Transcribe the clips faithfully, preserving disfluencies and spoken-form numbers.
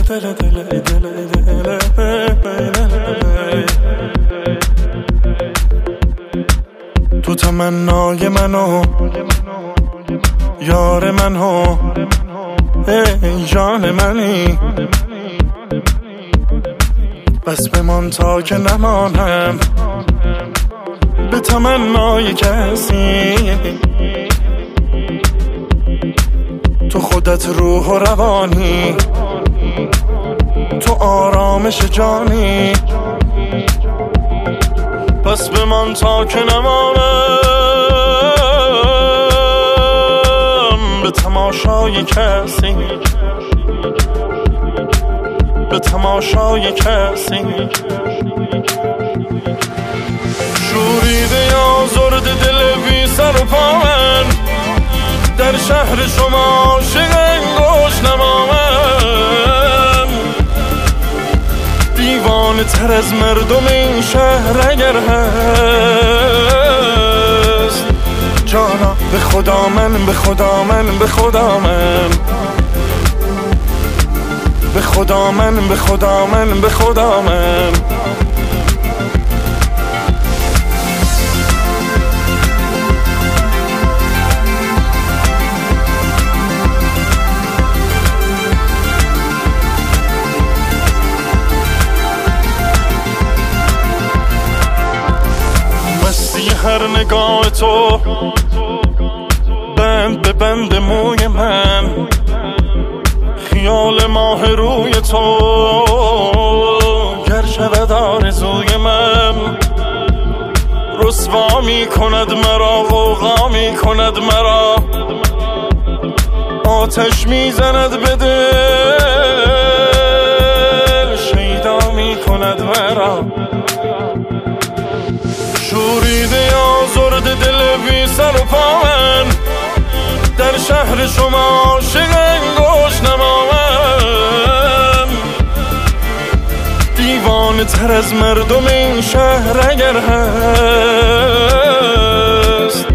دل دل دل دل تو تمنای منو یار منو ای جان منی بس بمان تا که نمانم به تمنای کسی تو خودت روح و روانی تو آرامش جانی پس بمان تا که نمانم به تماشای کسی به تماشای کسی شوریده یا زرد دل بی سر و پا من در شهر شما عاشق انگوش نما من دیوانه تر از مردم این شهر اگر هست جانا به خدا من به خدا من به خدا من به خدا من به خدا من به خدا من مستی هر نگاه تو بند به بند موی من خیال ماه روی تو گر شود آرزوی من رسوا می کند مرا غوغا می کند مرا آتش می زند به دل شیدا می کند مرا شوریده آزرد دل بی سر و پا من در شهر شما عاشق انگوش نما من دیوانه تر از مردم این شهر اگر هست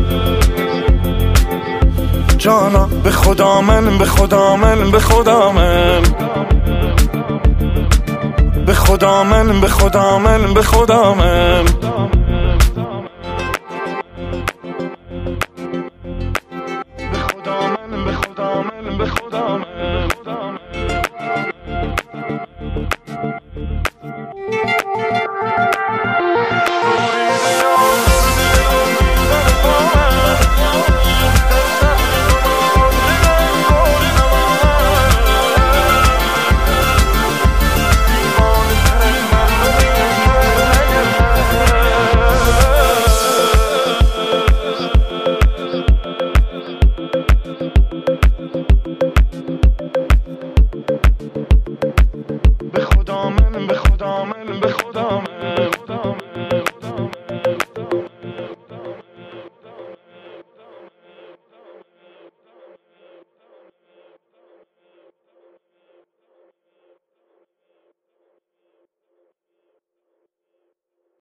جانا به خدا من به خدا من به خدا من به خدا من به خدا من به خدا من